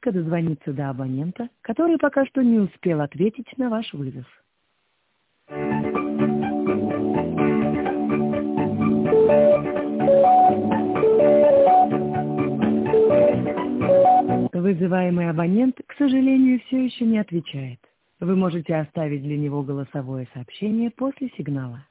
попытка дозвониться до абонента, который пока что не успел ответить на ваш вызов. Вызываемый абонент, к сожалению, все еще не отвечает. Вы можете оставить для него голосовое сообщение после сигнала.